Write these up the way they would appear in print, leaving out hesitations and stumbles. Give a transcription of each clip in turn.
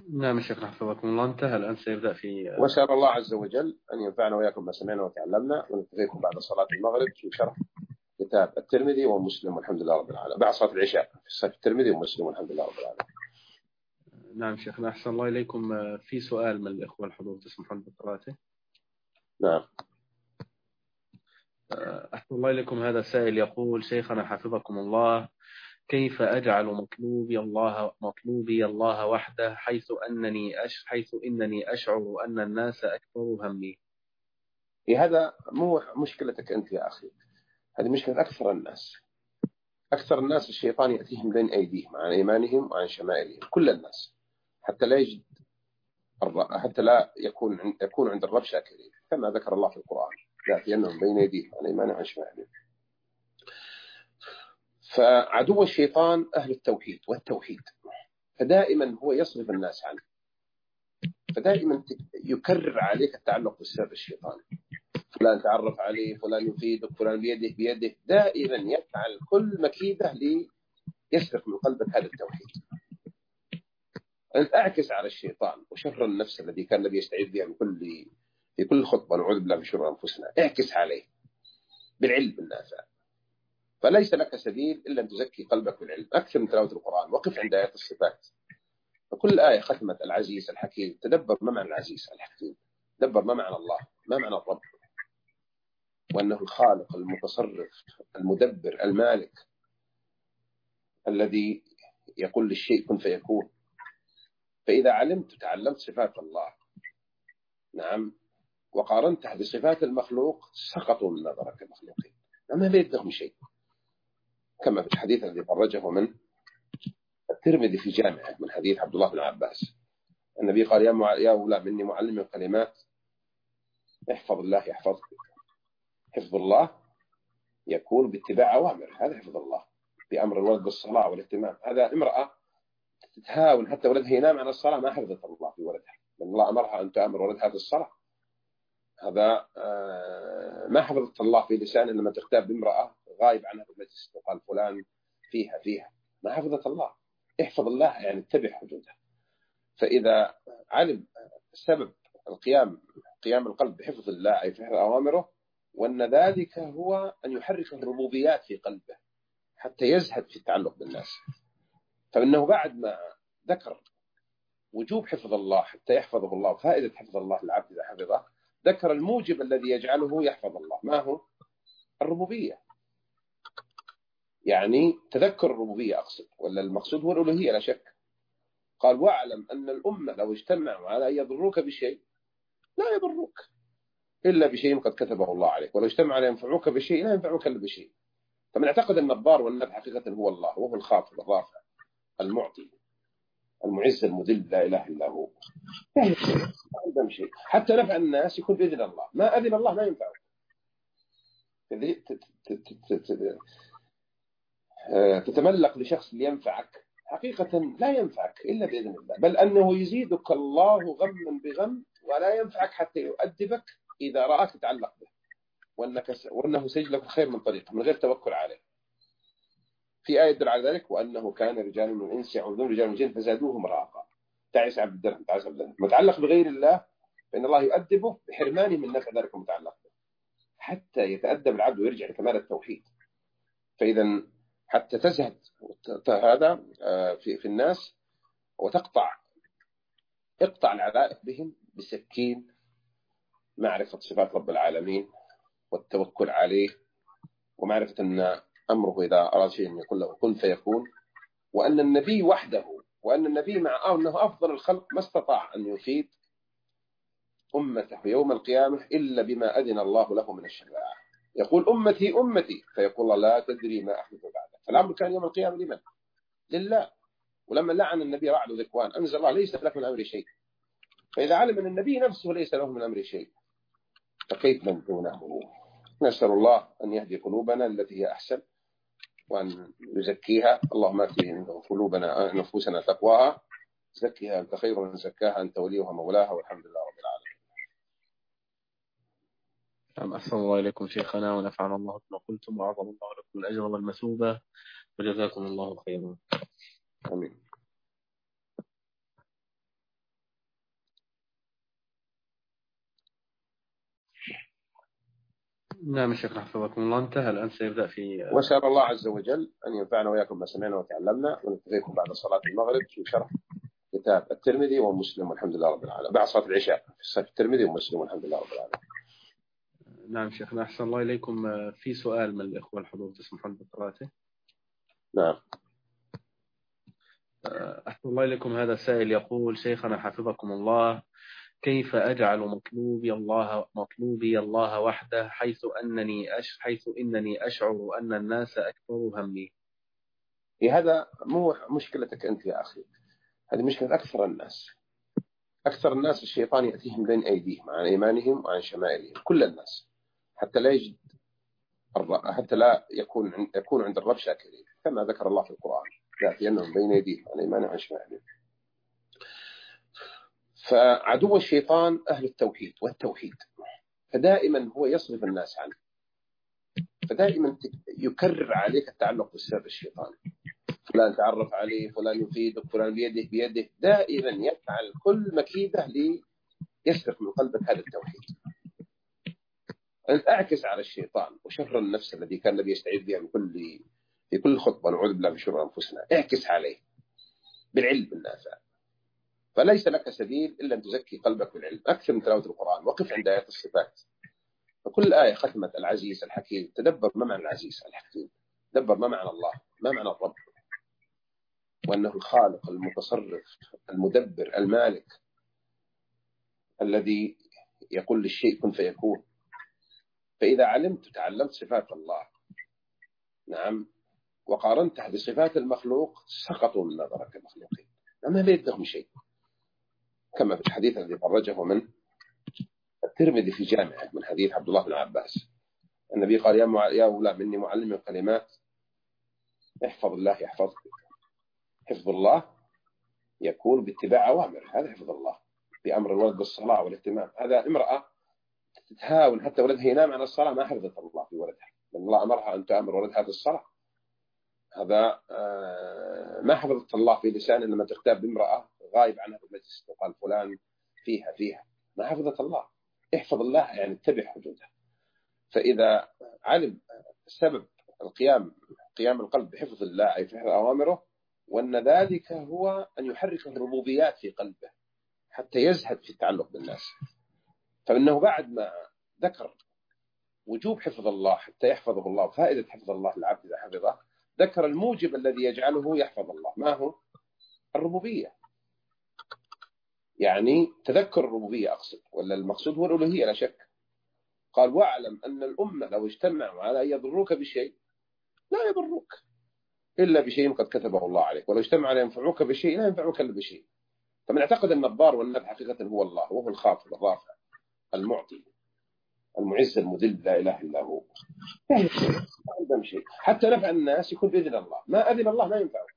نعم شيخنا حفظكم الله. انتهى الآن، سيبدأ في وأسأل الله عز وجل أن ينفعنا وإياكم ما سمعنا وتعلمنا، ونلتقيكم بعد صلاة المغرب في شرح كتاب الترمذي ومسلم والحمد لله رب العالمين، بعد صلاة العشاء في صحيح الترمذي ومسلم والحمد لله رب العالمين. نعم شيخنا أحسن الله إليكم. في سؤال من الإخوة الحضور تسمحون بقراءته؟ نعم. أحسن الله إليكم. هذا سائل يقول: شيخنا حفظكم الله، كيف أجعل مطلوبي الله وحده، حيث إنني أشعر أن الناس أكثر همي؟ هذا مو مشكلتك أنت يا أخي، هذه مشكلة أكثر الناس. أكثر الناس الشيطان يأتيهم بين أيديهم، عن أيمانهم وعن شمائلهم، كل الناس، حتى لا يكون عند الرب شاكرين، كما ذكر الله في القرآن: يأتينهم بين أيديهم وعن أيمانهم وعن شمائلهم. فعدو الشيطان أهل التوحيد والتوحيد، فدائما هو يصرف الناس عنه، فدائما يكرر عليك التعلق بالسر الشيطاني. فلان تعرف عليه، فلان يفيدك، فلان بيده، دائما يفعل كل مكيدة ليسرق من قلبك هذا التوحيد. أنت أعكس على الشيطان وشر النفس الذي كان النبي يستعيذ بها في كل خطبة: نعوذ بالله من شر أنفسنا. اعكس عليه بالعلم النافع، فليس لك سبيل إلا أن تزكي قلبك بالعلم. أكثر من تلاوة القرآن، وقف عند آيات الصفات، فكل آية ختمت العزيز الحكيم، تدبر ما معنى العزيز الحكيم، تدبر ما معنى الله، ما معنى الرب، وأنه الخالق المتصرف المدبر المالك الذي يقول للشيء كن فيكون. فإذا علمت تعلمت صفات الله، نعم، وقارنتها بصفات المخلوق، سقطوا من نظرك المخلوقين، ما بيدهم شيء، كما في الحديث الذي خرجه من الترمذي في جامعه من حديث عبد الله بن عباس. النبي قال: يا أولاد مني معلم كلمات، احفظ الله يحفظك. حفظ الله يكون باتباع أوامر، هذا حفظ الله، بأمر الولد بالصلاة والاهتمام. هذا امرأة تتهاون حتى ولدها ينام عن الصلاة، ما حفظت الله في ولدها، لأن الله أمرها أن تأمر ولدها بالصلاة. هذا ما حفظت الله في لسان لما تغتاب بامرأة غايب عنها في المجلس وقال فلان فيها، ما حفظت الله. احفظ الله يعني اتبع حدوده. فإذا علم سبب قيام القلب بحفظ الله أي في حفظ أوامره، وأن ذلك هو أن يحرك الربوبيات في قلبه حتى يزهد في التعلق بالناس، فإنه بعد ما ذكر وجوب حفظ الله حتى يحفظه الله، فائدة حفظ الله العبد إذا حفظه، ذكر الموجب الذي يجعله يحفظ الله، ما هو؟ الربوبية. يعني تذكر الربوبية أقصد، ولا المقصود هو الألوهية لا شك. قال: واعلم أن الأمة لو اجتمعوا على أن يضروك بشيء لا يضروك إلا بشيء قد كتبه الله عليك، ولو اجتمعوا على ينفعوك بشيء لا ينفعوك إلا بشيء. فمن اعتقد أن الضار والنفع حقيقة هو الله، وهو الخافض الرافع المعطي المعز المذل، لا إله إلا هو، ما عندهم شيء. حتى نفع الناس يكون بإذن الله، ما أذن الله ما ينفعه. تتملق لشخص لينفعك، حقيقة لا ينفعك إلا بإذن الله، بل أنه يزيدك الله غما بغم ولا ينفعك حتى يؤدبك إذا رآك تتعلق به، وأنه سيجلب الخير من طريقه من غير توكل عليه. في آية يدل على ذلك: وأنه كان رجال من الإنس يعوذون رجال من الجن فزادوهم رهقا. تعس عبد الدرهم، تعس عبد الدرهم. متعلق بغير الله فإن الله يؤدبه بحرمانه من نفع ذلك المتعلق به، حتى يتأدب العبد ويرجع لكمال التوحيد. فإذا حتى تزهد هذا في الناس وتقطع العلائق بهم بسكين معرفة صفات رب العالمين والتوكل عليه، ومعرفة أن أمره إذا أراد شيء أن يقول له كن فيكون، وأن النبي وحده، وأن النبي مع أنه أفضل الخلق ما استطاع أن يفيد أمته يوم القيامة إلا بما أذن الله له من الشفاعة. يقول: أمتي أمتي، فيقول الله: لا تدري ما أحدث بعدك. فالأمر كان يوم القيامة لمن؟ لله. ولما لعن النبي رعد وذكوان أنزل الله: ليس لك من أمر شيء. فإذا علم أن النبي نفسه ليس له من أمر شيء، فكيف من دونه؟ نسأل الله أن يهدي قلوبنا التي هي أحسن، وأن يزكيها. اللهم آتِ قلوبنا نفوسنا تقواها، زكها أنت خير من زكاها، أنت وليها مولاها، والحمد لله رب العالمين. أحسن الله إليكم شيخنا، ونفعنا الله بما قلتم، وأعظم الله لكم الأجر والمثوبة، وجزاكم الله خيرا. آمين. نعم يا شيخ حفظكم الله، انتهى الآن سيبدأ في وأسأل الله عز وجل أن ينفعنا وإياكم ما سمعنا وتعلمنا، ونلتقيكم بعد صلاة المغرب في شرح كتاب الترمذي ومسلم والحمد لله رب العالمين، بعد صلاة العشاء في الترمذي ومسلم والحمد لله رب العالمين. نعم شيخنا أحسن الله إليكم. في سؤال من الإخوة الحضور تسمحون بقراءته؟ نعم. أحسن الله إليكم. هذا سائل يقول: شيخنا حفظكم الله، كيف أجعل مطلوبي الله وحده، حيث إنني أشعر أن الناس أكثر همي؟ هذا مو مشكلتك أنت يا أخي، هذه مشكلة أكثر الناس. أكثر الناس الشيطان يأتيهم بين أيديهم عن أيمانهم وعن شمائلهم، كل الناس، حتى لا يكون عند الرب شاكرين، كما ذكر الله في القرآن: يأتينهم بين أيديهم عن أيمانهم وعن شمائلهم. فعدو الشيطان أهل التوحيد والتوحيد، فدائما هو يصرف الناس عنه، فدائما يكرر عليك التعلق بالسر الشيطاني. فلان تعرف عليه، فلان يفيدك، فلان بيده، دائما يفعل كل مكيدة ليسرق من قلبك هذا التوحيد. أنت أعكس على الشيطان وشر النفس الذي كان النبي يستعيذ بها في كل خطبة: نعوذ بالله من شرور أنفسنا. اعكس عليه بالعلم النافع، فليس لك سبيل إلا أن تزكي قلبك بالعلم. أكثر من تلاوة القرآن، وقف عند آيات الصفات، فكل آية ختمت العزيز الحكيم، تدبر ما معنى العزيز الحكيم، تدبر ما معنى الله، ما معنى الرب، وأنه الخالق المتصرف المدبر المالك الذي يقول للشيء كن فيكون. فإذا علمت تعلمت صفات الله، نعم، وقارنتها بصفات المخلوق، سقطوا من نظرك المخلوقين، ما بيدهم شيء. كما في الحديث الذي خرجه من الترمذي في جامعه من حديث عبد الله بن عباس، النبي قال: يا أولاد مني معلم الكلمات، احفظ الله يحفظك. حفظ الله يكون باتباع أوامر، هذا حفظ الله. بأمر الولد بالصلاة والاهتمام. هذا امرأة تتهاون حتى ولدها ينام عن الصلاة، ما حفظت الله في ولدها، لأن الله أمرها أن تأمر ولدها بالصلاة. هذا ما حفظت الله في لسان لما تغتاب بامرأة غايب عنها في المجلس وقال فلان فيها، ما حفظت الله. احفظ الله يعني اتبع حدوده. فإذا علم سبب قيام القلب بحفظ الله أي في حفظ أوامره، وأن ذلك هو أن يحرك الربوبيات في قلبه حتى يزهد في التعلق بالناس. فإنه بعد ما ذكر وجوب حفظ الله حتى يحفظه الله، فائدة حفظ الله للعبد إذا حفظه، ذكر الموجب الذي يجعله يحفظ الله. ما هو؟ الربوبية، يعني تذكر الربوبية أقصد، ولا المقصود هو الألوهية لا شك. قال: واعلم أن الأمة لو اجتمعوا على أن يضروك بشيء لا يضروك إلا بشيء قد كتبه الله عليك، ولو اجتمعوا على ينفعوك بشيء لا ينفعوك إلا بشيء. فمن اعتقد أن الضار والنفع حقيقة هو الله، وهو الخافض الرافع المعطي المعز المذل، لا إله إلا هو، يعني شيء حتى نفع الناس يكون بإذن الله، ما أذن الله ما ينفعه.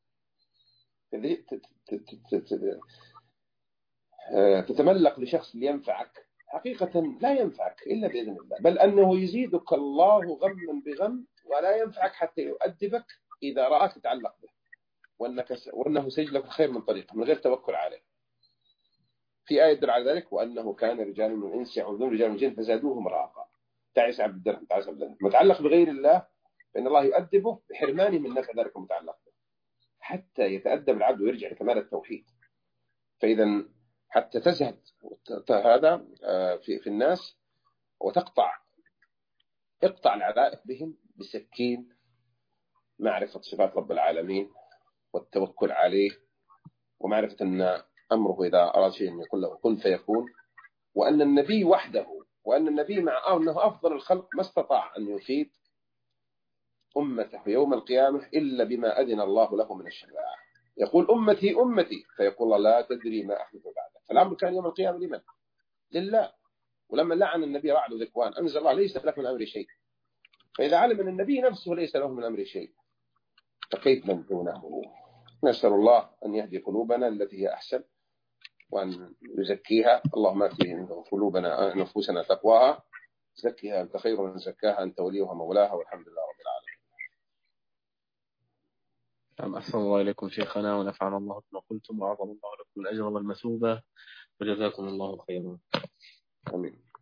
تتملق لشخص لينفعك، حقيقة لا ينفعك إلا بإذن الله، بل أنه يزيدك الله غما بغم ولا ينفعك حتى يؤدبك إذا رآك تتعلق به، وأنه سيجلك الخير من طريقه من غير توكل عليه. في آية تدل على ذلك: وأنه كان رجال من الإنس يعوذون رجال من الجن فزادوهم رهقا. تعس عبد الدرهم، تعس عبد الدرهم. متعلق بغير الله فإن الله يؤدبه بحرمانه من نفع ذلك المتعلق به حتى يتأدب العبد ويرجع لكمال التوحيد. فإذا حتى تزهد هذا في الناس وتقطع العلائق بهم بسكين معرفة صفات رب العالمين والتوكل عليه، ومعرفة أن أمره إذا أراد شيء أن يقول له كن فيكون، وأن النبي وحده، وأن النبي مع أنه أفضل الخلق ما استطاع أن يفيد أمته يوم القيامة إلا بما أذن الله له من الشفاعة. يقول: أمتي أمتي، فيقول الله: لا تدري ما أحدث بعدك. فالأمر كان يوم القيامة لمن؟ لله. ولما لعن النبي رعد وذكوان أنزل الله: ليس لك من أمر شيء. فإذا علم أن النبي نفسه ليس له من أمر شيء، فكيف من دونه؟ نسأل الله أن يهدي قلوبنا التي هي أحسن وأن يزكيها. اللهم آتِ قلوبنا نفوسنا تقواها، زكها أنت خير من زكاها، أنت وليها مولاها، والحمد لله رب العالمين. أحسن الله إليكم شيخنا، ونفعنا الله بما قلتم، وأعظم الله لكم الأجر والمثوبة، وجزاكم الله خيرا. آمين.